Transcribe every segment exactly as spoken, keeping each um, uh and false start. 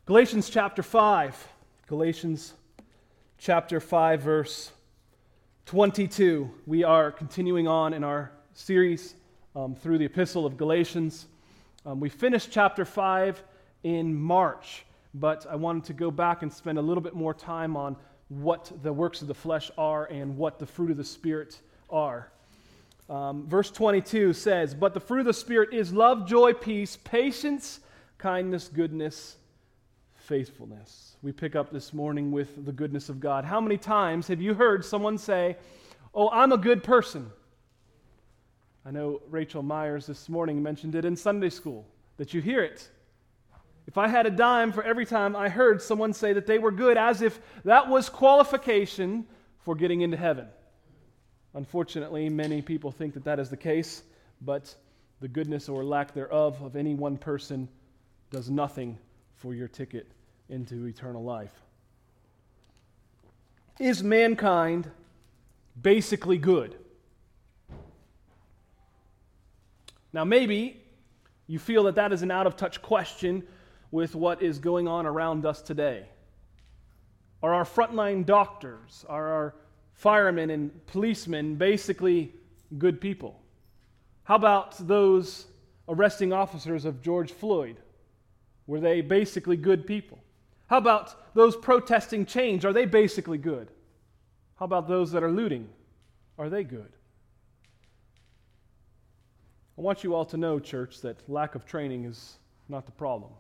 Galatians chapter five. Galatians chapter five, verse twenty-two. We are continuing on in our series um, through the epistle of Galatians. Um, we finished chapter five in March, but I wanted to go back and spend a little bit more time on what the works of the flesh are and what the fruit of the Spirit are. Um, verse twenty-two says, "But the fruit of the Spirit is love, joy, peace, patience, kindness, goodness, faithfulness." We pick up this morning with the goodness of God. How many times have you heard someone say, "Oh, I'm a good person"? I know Rachel Myers this morning mentioned it in Sunday school, that you hear it. If I had a dime for every time I heard someone say that they were good, as if that was qualification for getting into heaven. Unfortunately, many people think that that is the case, but the goodness or lack thereof of any one person does nothing for your ticket into eternal life. Is mankind basically good? Now, maybe you feel that that is an out-of-touch question with what is going on around us today. Are our frontline doctors, are our firemen and policemen basically good people? How about those arresting officers of George Floyd? Were they basically good people? How about those protesting change? Are they basically good? How about those that are looting? Are they good? I want you all to know, church, that lack of training is not the problem.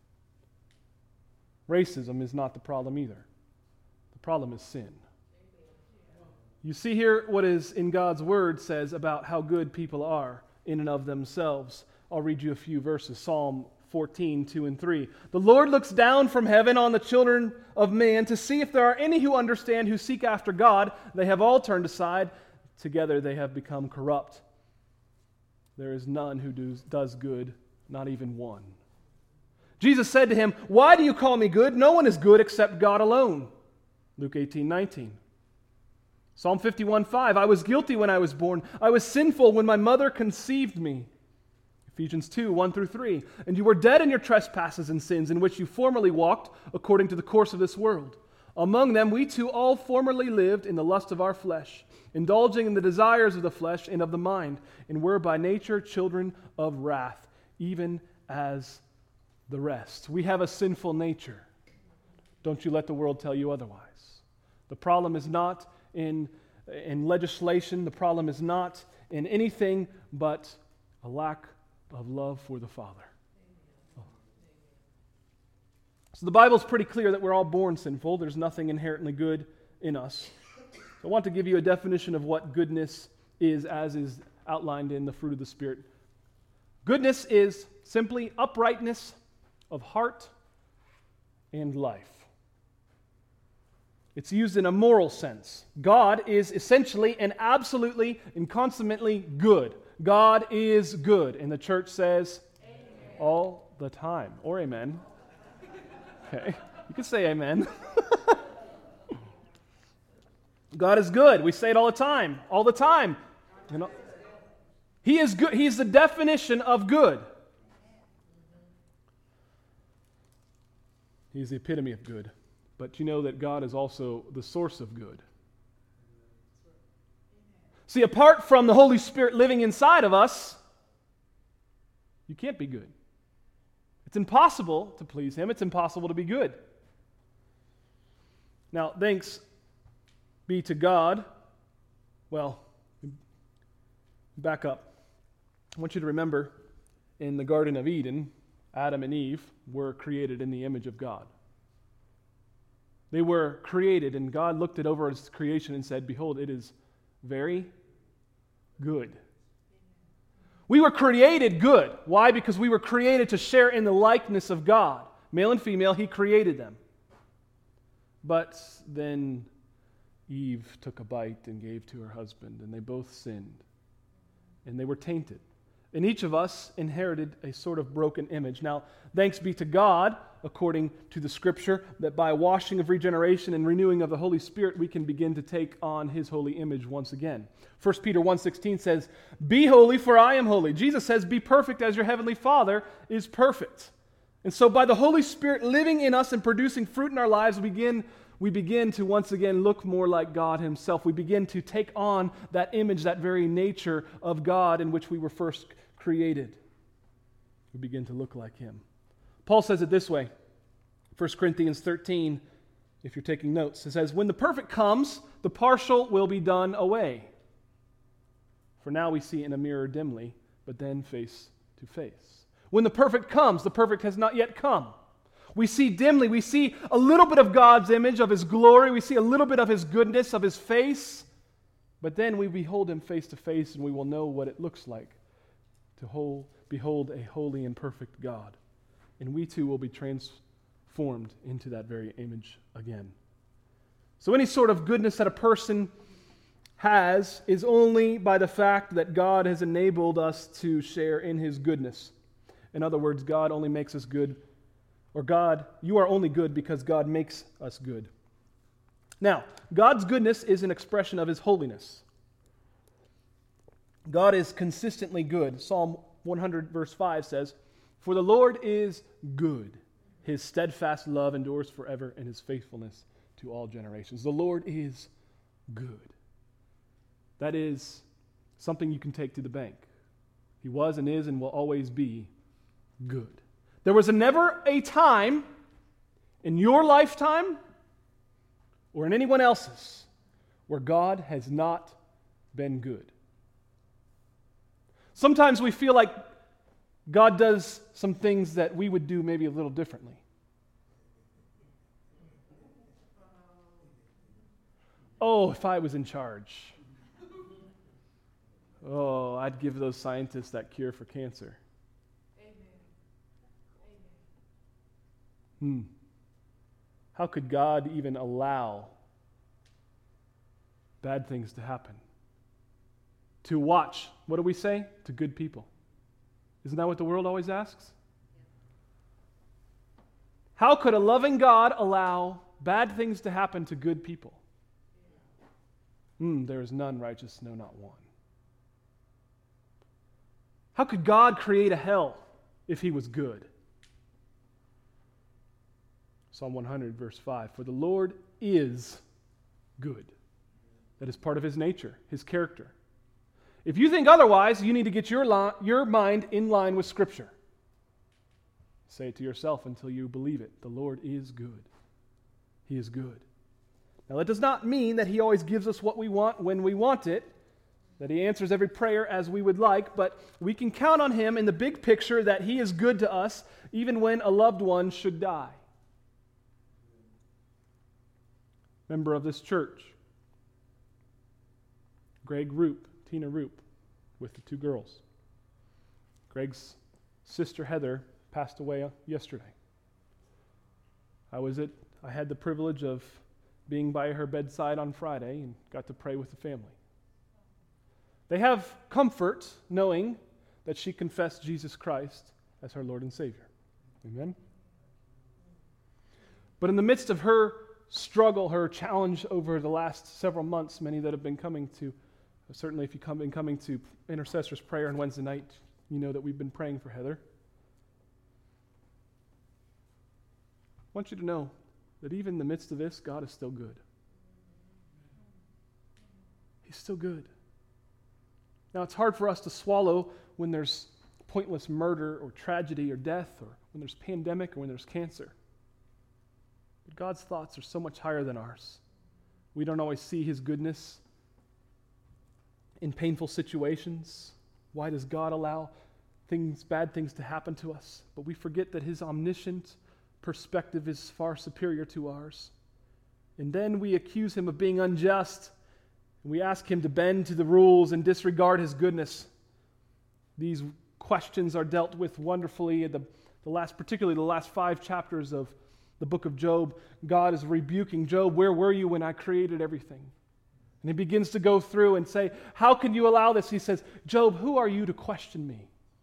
Racism is not the problem either. The problem is sin. You see here what is in God's Word says about how good people are in and of themselves. I'll read you a few verses. Psalm fourteen, two and three. "The Lord looks down from heaven on the children of man to see if there are any who understand, who seek after God. They have all turned aside. Together they have become corrupt. There is none who does, does good, not even one." Jesus said to him, "Why do you call me good? No one is good except God alone." Luke eighteen, nineteen. Psalm fifty-one, five. "I was guilty when I was born. I was sinful when my mother conceived me." Ephesians two, one through three. "And you were dead in your trespasses and sins, in which you formerly walked according to the course of this world. Among them we too all formerly lived in the lust of our flesh, indulging in the desires of the flesh and of the mind, and were by nature children of wrath, even as the rest." We have a sinful nature. Don't you let the world tell you otherwise. The problem is not in, in legislation. The problem is not in anything but a lack of love for the Father. Oh. So the Bible's pretty clear that we're all born sinful. There's nothing inherently good in us. So I want to give you a definition of what goodness is, as is outlined in the fruit of the Spirit. Goodness is simply uprightness of heart and life. It's used in a moral sense. God is essentially and absolutely and consummately good. God is good. And the church says, amen. All the time. Or amen. Okay, you can say amen. God is good. We say it all the time. All the time. You know, He is good. He's the definition of good. He's the epitome of good. But you know that God is also the source of good. See, apart from the Holy Spirit living inside of us, you can't be good. It's impossible to please Him. It's impossible to be good. Now, thanks be to God. Well, back up. I want you to remember in the Garden of Eden, Adam and Eve were created in the image of God. They were created, and God looked it over His creation and said, "Behold, it is very good." We were created good. Why? Because we were created to share in the likeness of God. Male and female, He created them. But then Eve took a bite and gave to her husband, and they both sinned. And they were tainted. And each of us inherited a sort of broken image. Now, thanks be to God, according to the Scripture, that by washing of regeneration and renewing of the Holy Spirit, we can begin to take on His holy image once again. First Peter one sixteen says, "Be holy, for I am holy." Jesus says, "Be perfect as your heavenly Father is perfect." And so by the Holy Spirit living in us and producing fruit in our lives, we begin, we begin to once again look more like God himself. We begin to take on that image, that very nature of God in which we were first created. We begin to look like him. Paul says it this way, First Corinthians thirteen, if you're taking notes. It says, when the perfect comes, the partial will be done away. For now we see in a mirror dimly, but then face to face. When the perfect comes, the perfect has not yet come. We see dimly, we see a little bit of God's image, of his glory, we see a little bit of his goodness, of his face, but then we behold him face to face and we will know what it looks like to hold, behold a holy and perfect God. And we too will be transformed into that very image again. So any sort of goodness that a person has is only by the fact that God has enabled us to share in his goodness. In other words, God only makes us good, or God, you are only good because God makes us good. Now, God's goodness is an expression of his holiness. God is consistently good. Psalm one hundred verse five says, for the Lord is good. His steadfast love endures forever, and his faithfulness to all generations. The Lord is good. That is something you can take to the bank. He was and is and will always be good. There was a never a time in your lifetime or in anyone else's where God has not been good. Sometimes we feel like God does some things that we would do maybe a little differently. Oh, if I was in charge. Oh, I'd give those scientists that cure for cancer. Hmm. How could God even allow bad things to happen? To watch, what do we say? To good people. Isn't that what the world always asks? How could a loving God allow bad things to happen to good people? Hmm, there is none righteous, no, not one. How could God create a hell if he was good? Psalm one hundred, verse five, for the Lord is good. That is part of his nature, his character. If you think otherwise, you need to get your, li- your mind in line with Scripture. Say it to yourself until you believe it. The Lord is good. He is good. Now, that does not mean that he always gives us what we want when we want it, that he answers every prayer as we would like, but we can count on him in the big picture that he is good to us even when a loved one should die. Member of this church, Greg Roop, Tina Roop, with the two girls. Greg's sister Heather passed away yesterday. I was at, I had the privilege of being by her bedside on Friday and got to pray with the family. They have comfort knowing that she confessed Jesus Christ as her Lord and Savior. Amen? But in the midst of her struggle, her challenge over the last several months, many that have been coming to, certainly if you've been coming to intercessor's prayer on Wednesday night, you know that we've been praying for Heather. I want you to know that even in the midst of this, God is still good. He's still good. Now, it's hard for us to swallow when there's pointless murder or tragedy or death, or when there's pandemic or when there's cancer. But God's thoughts are so much higher than ours. We don't always see his goodness in painful situations. Why does God allow things, bad things to happen to us? But we forget that his omniscient perspective is far superior to ours. And then we accuse him of being unjust. And we ask him to bend to the rules and disregard his goodness. These questions are dealt with wonderfully in the, the last, particularly the last five chapters of the book of Job. God is rebuking Job, where were you when I created everything? And he begins to go through and say, how can you allow this? He says, Job, who are you to question me?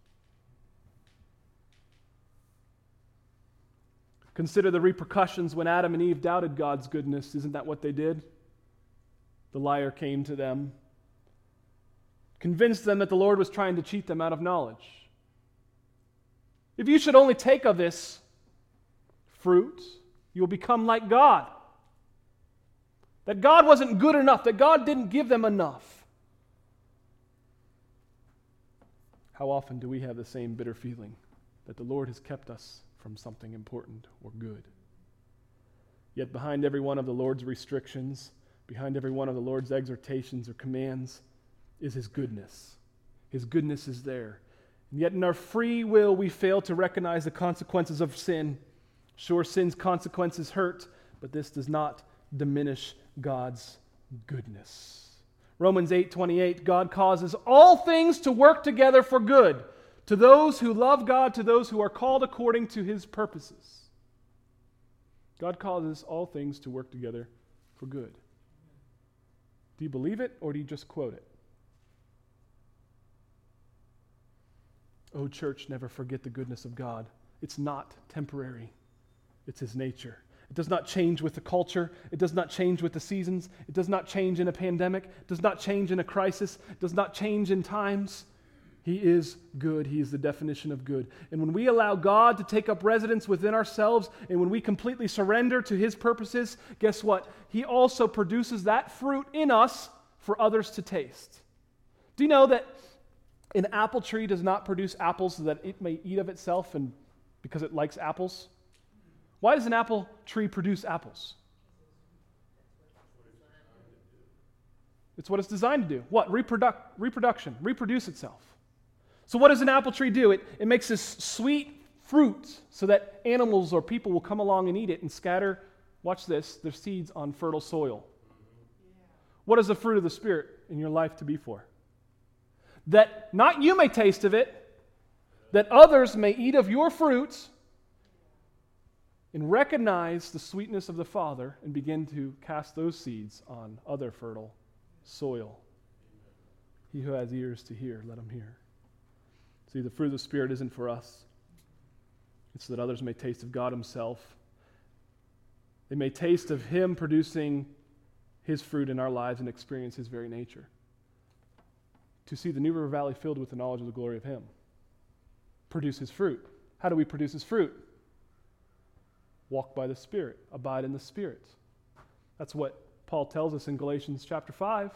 Consider the repercussions when Adam and Eve doubted God's goodness. Isn't that what they did? The liar came to them, convinced them that the Lord was trying to cheat them out of knowledge. If you should only take of this fruit, you will become like God. That God wasn't good enough, that God didn't give them enough. How often do we have the same bitter feeling that the Lord has kept us from something important or good? Yet behind every one of the Lord's restrictions, behind every one of the Lord's exhortations or commands, is His goodness. His goodness is there. And yet in our free will, we fail to recognize the consequences of sin. Sure, sin's consequences hurt, but this does not diminish God's goodness. Romans eight twenty-eight, God causes all things to work together for good, to those who love God, to those who are called according to His purposes. God causes all things to work together for good. Do you believe it, or do you just quote it? Oh, church, never forget the goodness of God. It's not temporary. It's His nature. It does not change with the culture. It does not change with the seasons. It does not change in a pandemic. It does not change in a crisis. It does not change in times. He is good. He is the definition of good. And when we allow God to take up residence within ourselves, and when we completely surrender to His purposes, guess what? He also produces that fruit in us for others to taste. Do you know that an apple tree does not produce apples so that it may eat of itself and because it likes apples? Why does an apple tree produce apples? It's what it's designed to do. What? Reproduc- reproduction. Reproduce itself. So what does an apple tree do? It, it makes this sweet fruit so that animals or people will come along and eat it and scatter, watch this, their seeds on fertile soil. What is the fruit of the Spirit in your life to be for? That not you may taste of it, that others may eat of your fruits and recognize the sweetness of the Father and begin to cast those seeds on other fertile soil. He who has ears to hear, let him hear. See, the fruit of the Spirit isn't for us. It's so that others may taste of God Himself. They may taste of Him producing His fruit in our lives and experience His very nature. To see the New River Valley filled with the knowledge of the glory of Him. Produce His fruit. How do we produce His fruit? Walk by the Spirit. Abide in the Spirit. That's what Paul tells us in Galatians chapter five.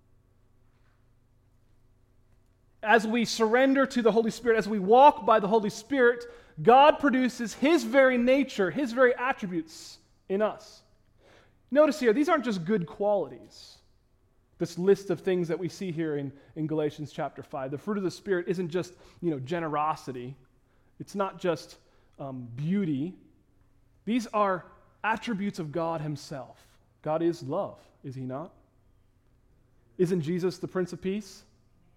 As we surrender to the Holy Spirit, as we walk by the Holy Spirit, God produces His very nature, His very attributes in us. Notice here, these aren't just good qualities. This list of things that we see here in, in Galatians chapter five. The fruit of the Spirit isn't just, you know, generosity. It's not just um, beauty. These are attributes of God Himself. God is love, is He not? Isn't Jesus the Prince of Peace?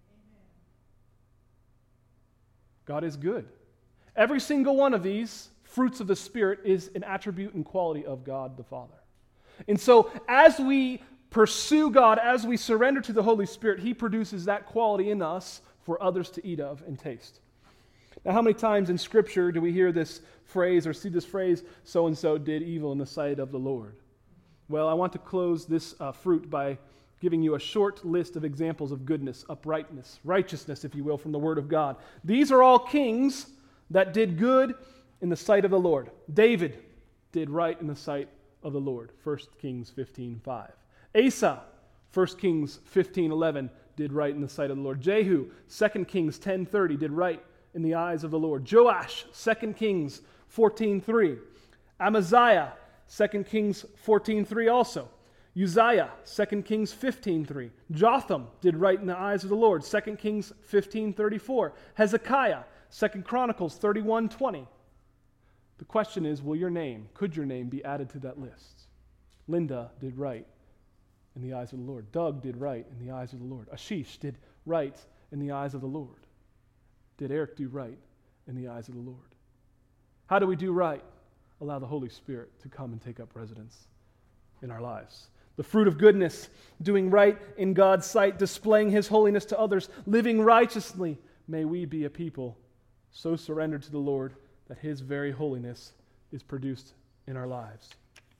God is good. Every single one of these fruits of the Spirit is an attribute and quality of God the Father. And so as we pursue God, as we surrender to the Holy Spirit, He produces that quality in us for others to eat of and taste. Now, how many times in Scripture do we hear this phrase or see this phrase, so-and-so did evil in the sight of the Lord? Well, I want to close this uh, fruit by giving you a short list of examples of goodness, uprightness, righteousness, if you will, from the Word of God. These are all kings that did good in the sight of the Lord. David did right in the sight of the Lord, First Kings fifteen five. Asa, First Kings fifteen eleven, did right in the sight of the Lord. Jehu, Second Kings ten thirty, did right in the eyes of the Lord. Joash, Second Kings fourteen three. Amaziah, Second Kings fourteen three also. Uzziah, Second Kings fifteen three. Jotham did right in the eyes of the Lord, Second Kings fifteen thirty-four. Hezekiah, Second Chronicles thirty-one twenty. The question is, will your name, could your name be added to that list? Linda did right in the eyes of the Lord. Doug did right in the eyes of the Lord. Ashish did right in the eyes of the Lord. Did Eric do right in the eyes of the Lord? How do we do right? Allow the Holy Spirit to come and take up residence in our lives. The fruit of goodness, doing right in God's sight, displaying His holiness to others, living righteously. May we be a people so surrendered to the Lord that His very holiness is produced in our lives.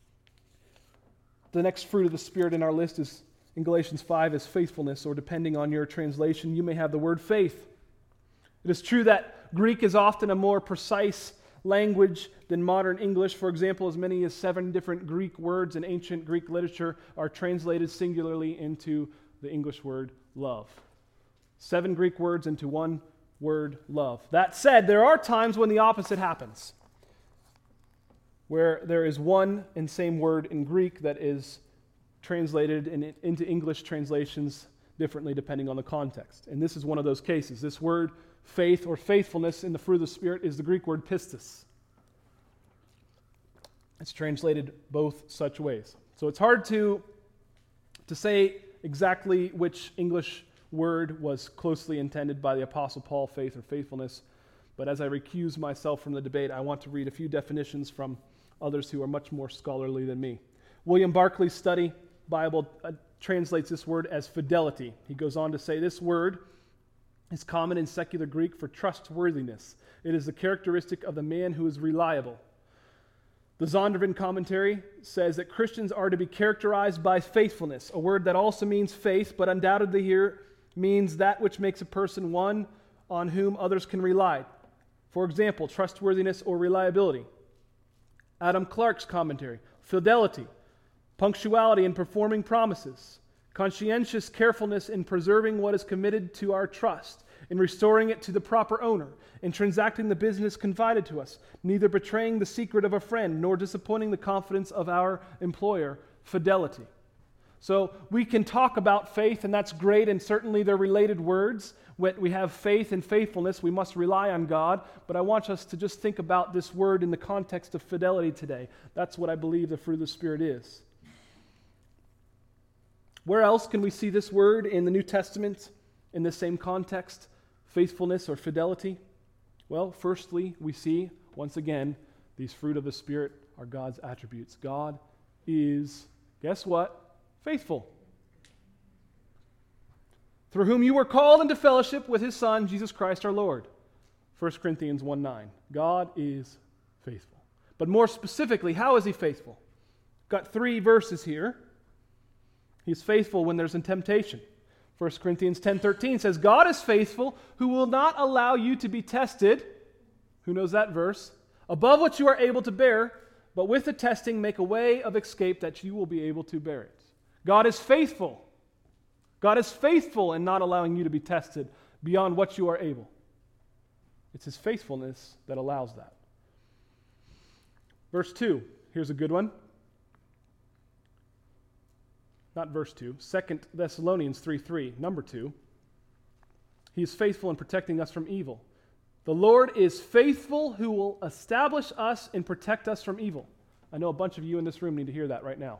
The next fruit of the Spirit in our list is in Galatians five is faithfulness, or depending on your translation, you may have the word faith. It is true that Greek is often a more precise language than modern English. For example, as many as seven different Greek words in ancient Greek literature are translated singularly into the English word love. Seven Greek words into one word, love. That said, there are times when the opposite happens, where there is one and same word in Greek that is translated in, into English translations differently depending on the context. And this is one of those cases. This word, faith or faithfulness in the fruit of the Spirit, is the Greek word pistis. It's translated both such ways. So it's hard to, to say exactly which English word was closely intended by the Apostle Paul, faith or faithfulness. But as I recuse myself from the debate, I want to read a few definitions from others who are much more scholarly than me. William Barclay's study Bible uh, translates this word as fidelity. He goes on to say this word is common in secular Greek for trustworthiness. It is the characteristic of the man who is reliable. The Zondervan commentary says that Christians are to be characterized by faithfulness, a word that also means faith, but undoubtedly here means that which makes a person one on whom others can rely. For example, trustworthiness or reliability. Adam Clark's commentary, fidelity, punctuality in performing promises, conscientious carefulness in preserving what is committed to our trust, in restoring it to the proper owner, in transacting the business confided to us, neither betraying the secret of a friend nor disappointing the confidence of our employer, fidelity. So we can talk about faith, and that's great, and certainly they're related words. When we have faith and faithfulness, we must rely on God, but I want us to just think about this word in the context of fidelity today. That's what I believe the fruit of the Spirit is. Where else can we see this word in the New Testament in the same context, faithfulness or fidelity? Well, firstly, we see, once again, these fruit of the Spirit are God's attributes. God is, guess what? Faithful. Through whom you were called into fellowship with His Son, Jesus Christ our Lord. First Corinthians one nine. God is faithful. But more specifically, how is He faithful? Got three verses here. He's faithful when there's in temptation. First Corinthians ten thirteen says, God is faithful, who will not allow you to be tested. Who knows that verse? Above what you are able to bear, but with the testing make a way of escape that you will be able to bear it. God is faithful. God is faithful in not allowing you to be tested beyond what you are able. It's His faithfulness that allows that. Verse two, here's a good one. Not verse two, Second Thessalonians three three, number two. He is faithful in protecting us from evil. The Lord is faithful who will establish us and protect us from evil. I know a bunch of you in this room need to hear that right now.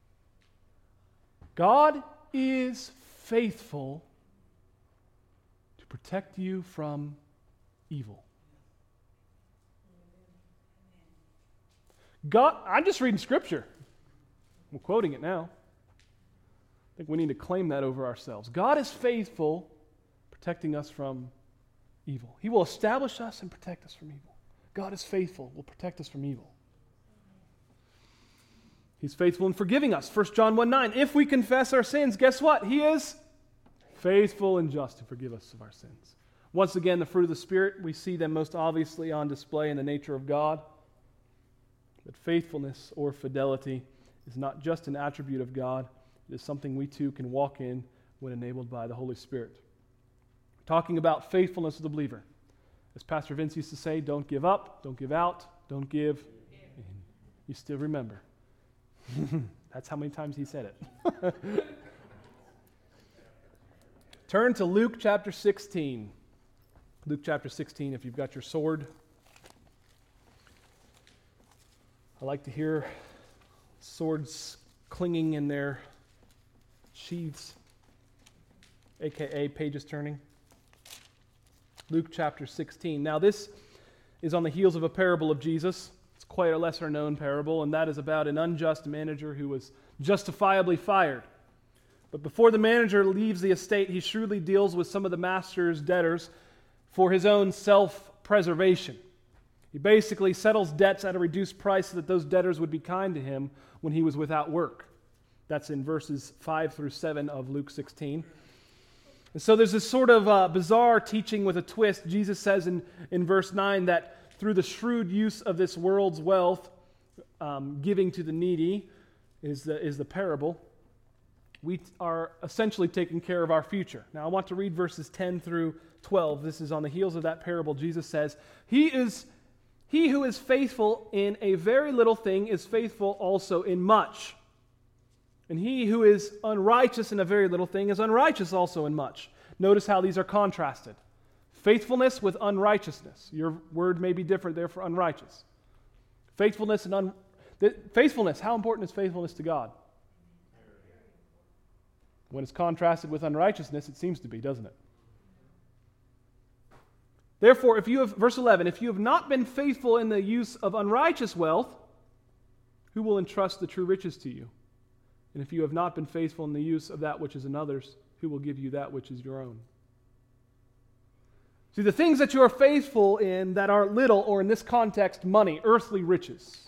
God is faithful to protect you from evil. God, I'm just reading Scripture. I'm quoting it now. I think we need to claim that over ourselves. God is faithful, protecting us from evil. He will establish us and protect us from evil. God is faithful, will protect us from evil. He's faithful in forgiving us. First John one nine. If we confess our sins, guess what? He is faithful and just to forgive us of our sins. Once again, the fruit of the Spirit, we see them most obviously on display in the nature of God. But faithfulness or fidelity is not just an attribute of God. It is something we too can walk in when enabled by the Holy Spirit. Talking about faithfulness of the believer. As Pastor Vince used to say, don't give up, don't give out, don't give in. You still remember. That's how many times he said it. Turn to Luke chapter sixteen. Luke chapter sixteen, if you've got your sword. I like to hear swords clinging in their sheaths, a k a pages turning. Luke chapter sixteen. Now this is on the heels of a parable of Jesus. It's quite a lesser known parable, and that is about an unjust manager who was justifiably fired. But before the manager leaves the estate, he shrewdly deals with some of the master's debtors for his own self-preservation. He basically settles debts at a reduced price so that those debtors would be kind to him when he was without work. That's in verses five through seven of Luke sixteen. And so there's this sort of uh, bizarre teaching with a twist. Jesus says in, in verse nine that through the shrewd use of this world's wealth, um, giving to the needy is the, is the parable, we are essentially taking care of our future. Now I want to read verses ten through twelve. This is on the heels of that parable. Jesus says, He is he who is faithful in a very little thing is faithful also in much. And he who is unrighteous in a very little thing is unrighteous also in much. Notice how these are contrasted. Faithfulness with unrighteousness. Your word may be different there for unrighteous. Faithfulness and un... Faithfulness, how important is faithfulness to God? When it's contrasted with unrighteousness, it seems to be, doesn't it? Therefore, if you have, verse eleven, if you have not been faithful in the use of unrighteous wealth, who will entrust the true riches to you? And if you have not been faithful in the use of that which is another's, who will give you that which is your own? See, the things that you are faithful in that are little, or in this context, money, earthly riches.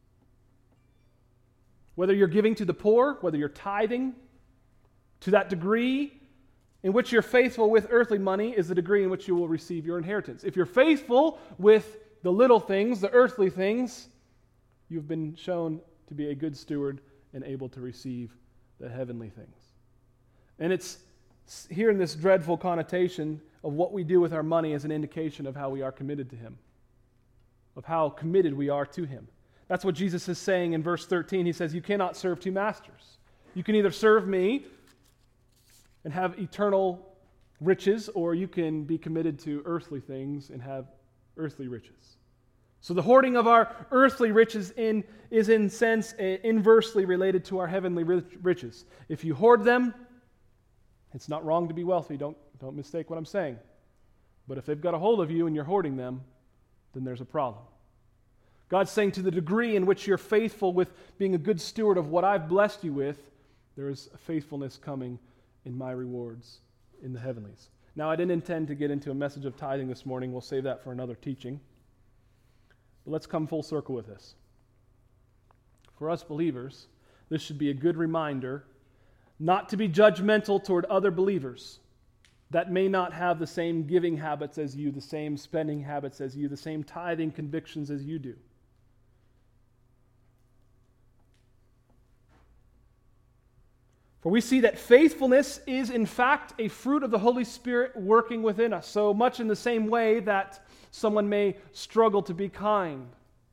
Whether you're giving to the poor, whether you're tithing, to that degree in which you're faithful with earthly money is the degree in which you will receive your inheritance. If you're faithful with the little things, the earthly things, you've been shown to be a good steward and able to receive the heavenly things. And it's here in this dreadful connotation of what we do with our money as an indication of how we are committed to Him, of how committed we are to Him. That's what Jesus is saying in verse thirteen. He says, you cannot serve two masters. You can either serve me and have eternal riches, or you can be committed to earthly things and have earthly riches. So the hoarding of our earthly riches in, is in sense inversely related to our heavenly riches. If you hoard them, it's not wrong to be wealthy. Don't, don't mistake what I'm saying. But if they've got a hold of you and you're hoarding them, then there's a problem. God's saying to the degree in which you're faithful with being a good steward of what I've blessed you with, there is a faithfulness coming in my rewards in the heavenlies. Now, I didn't intend to get into a message of tithing this morning. We'll save that for another teaching. But let's come full circle with this. For us believers, this should be a good reminder not to be judgmental toward other believers that may not have the same giving habits as you, the same spending habits as you, the same tithing convictions as you do. For we see that faithfulness is in fact a fruit of the Holy Spirit working within us, so much in the same way that someone may struggle to be kind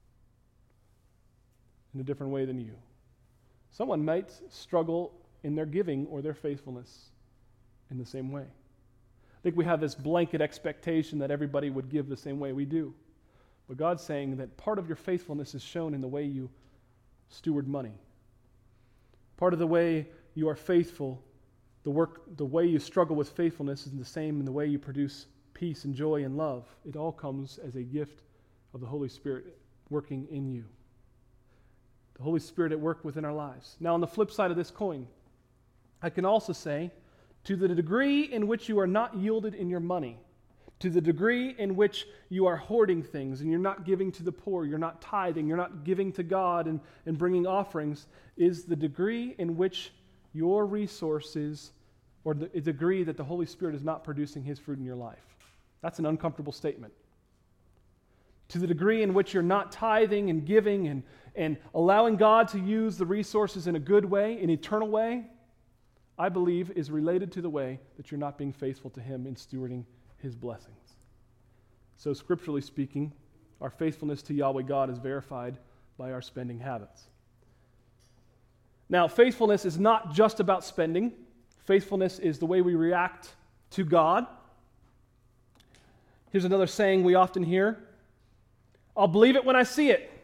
in a different way than you. Someone might struggle in their giving or their faithfulness in the same way. I think we have this blanket expectation that everybody would give the same way we do. But God's saying that part of your faithfulness is shown in the way you steward money. Part of the way you are faithful, the work, the way you struggle with faithfulness is the same in the way you produce peace and joy and love. It all comes as a gift of the Holy Spirit working in you. The Holy Spirit at work within our lives. Now, on the flip side of this coin, I can also say, to the degree in which you are not yielded in your money, to the degree in which you are hoarding things and you're not giving to the poor, you're not tithing, you're not giving to God and, and bringing offerings, is the degree in which your resources, or the degree that the Holy Spirit is not producing His fruit in your life. That's an uncomfortable statement. To the degree in which you're not tithing and giving and, and allowing God to use the resources in a good way, an eternal way, I believe is related to the way that you're not being faithful to Him in stewarding His blessings. So scripturally speaking, our faithfulness to Yahweh God is verified by our spending habits. Now, faithfulness is not just about spending. Faithfulness is the way we react to God. Here's another saying we often hear: I'll believe it when I see it.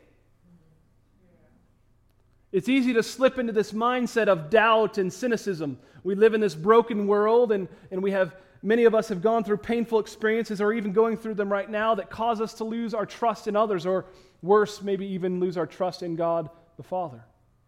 It's easy to slip into this mindset of doubt and cynicism. We live in this broken world, and, and we have many of us have gone through painful experiences or even going through them right now that cause us to lose our trust in others, or worse, maybe even lose our trust in God the Father.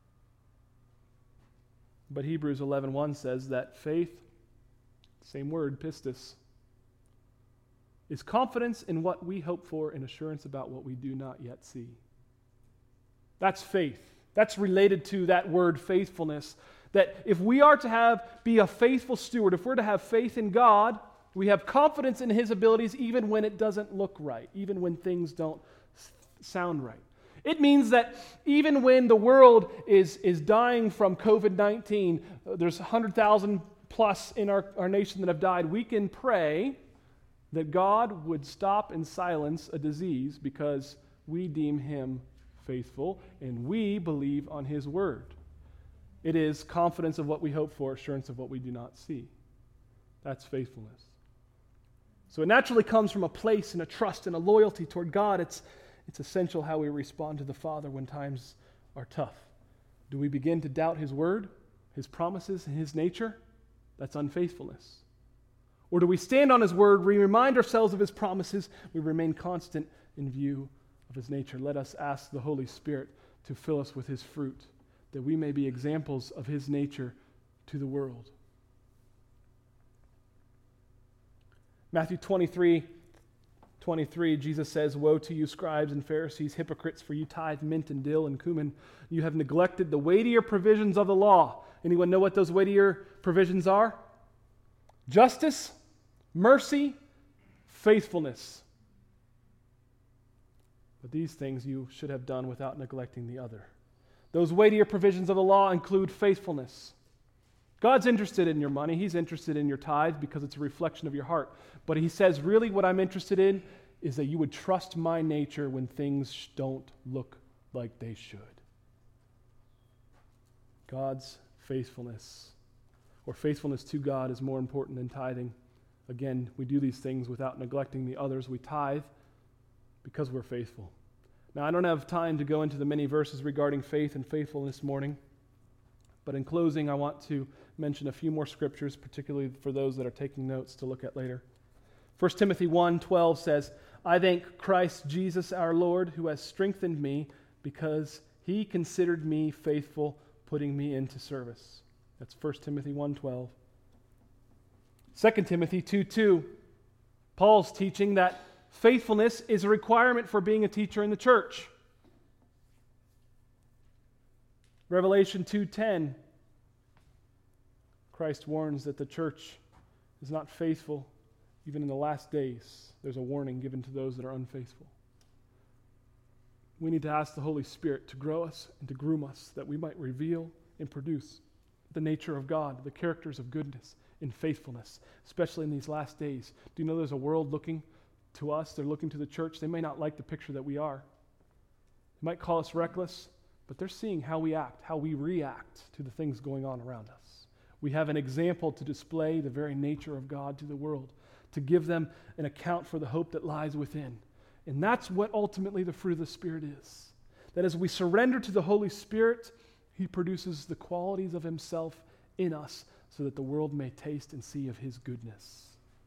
But Hebrews eleven one says that faith, same word, pistis, is confidence in what we hope for and assurance about what we do not yet see. That's faith. That's related to that word faithfulness. That if we are to have be a faithful steward, if we're to have faith in God, we have confidence in His abilities even when it doesn't look right, even when things don't sound right. It means that even when the world is, is dying from covid nineteen, uh, there's one hundred thousand plus in our, our nation that have died, we can pray that God would stop and silence a disease because we deem him faithful and we believe on his word. It is confidence of what we hope for, assurance of what we do not see. That's faithfulness. So it naturally comes from a place and a trust and a loyalty toward God. It's, it's essential how we respond to the Father when times are tough. Do we begin to doubt his word, his promises, and his nature? That's unfaithfulness. Or do we stand on his word, we remind ourselves of his promises, we remain constant in view of his nature? Let us ask the Holy Spirit to fill us with his fruit, that we may be examples of his nature to the world. Matthew twenty-three, twenty-three, Jesus says, "Woe to you, scribes and Pharisees, hypocrites, for you tithe mint and dill and cumin. You have neglected the weightier provisions of the law." Anyone know what those weightier provisions are? Justice, mercy, faithfulness. But these things you should have done without neglecting the other. Those weightier provisions of the law include faithfulness. God's interested in your money. He's interested in your tithe because it's a reflection of your heart. But he says, really what I'm interested in is that you would trust my nature when things don't look like they should. God's faithfulness, or faithfulness to God, is more important than tithing. Again, we do these things without neglecting the others. We tithe because we're faithful. Now, I don't have time to go into the many verses regarding faith and faithfulness this morning, but in closing, I want to mention a few more scriptures, particularly for those that are taking notes to look at later. First Timothy one twelve says, "I thank Christ Jesus our Lord, who has strengthened me because he considered me faithful, putting me into service." That's First Timothy one twelve. Second Timothy two two, Paul's teaching that faithfulness is a requirement for being a teacher in the church. Revelation two ten, Christ warns that the church is not faithful even in the last days. There's a warning given to those that are unfaithful. We need to ask the Holy Spirit to grow us and to groom us that we might reveal and produce the nature of God, the characters of goodness and faithfulness, especially in these last days. Do you know there's a world looking to us? They're looking to the church. They may not like the picture that we are. They might call us reckless, but they're seeing how we act, how we react to the things going on around us. We have an example to display the very nature of God to the world, to give them an account for the hope that lies within. And that's what ultimately the fruit of the Spirit is. That as we surrender to the Holy Spirit, he produces the qualities of himself in us so that the world may taste and see of his goodness.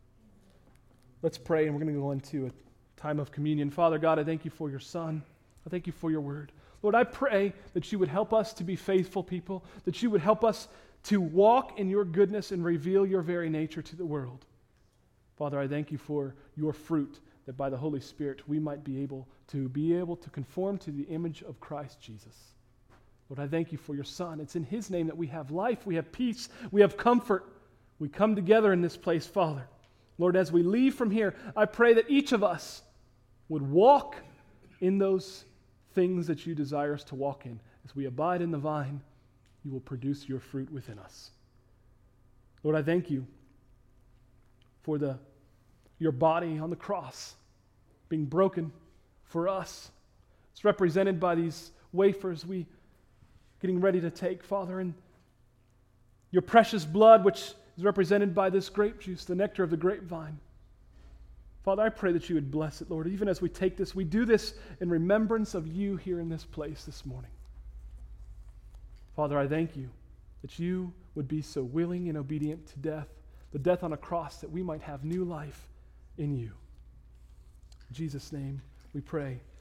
Let's pray, and we're going to go into a time of communion. Father God, I thank you for your Son. I thank you for your word. Lord, I pray that you would help us to be faithful people, that you would help us to walk in your goodness and reveal your very nature to the world. Father, I thank you for your fruit, that by the Holy Spirit we might be able to be able to conform to the image of Christ Jesus. Lord, I thank you for your Son. It's in his name that we have life, we have peace, we have comfort. We come together in this place, Father. Lord, as we leave from here, I pray that each of us would walk in those things that you desire us to walk in. As we abide in the vine, you will produce your fruit within us. Lord, I thank you for the your body on the cross being broken for us. It's represented by these wafers we getting ready to take, Father, and your precious blood, which is represented by this grape juice, the nectar of the grapevine. Father, I pray that you would bless it, Lord. Even as we take this, we do this in remembrance of you here in this place this morning. Father, I thank you that you would be so willing and obedient to death, the death on a cross, that we might have new life in you. In Jesus' name we pray.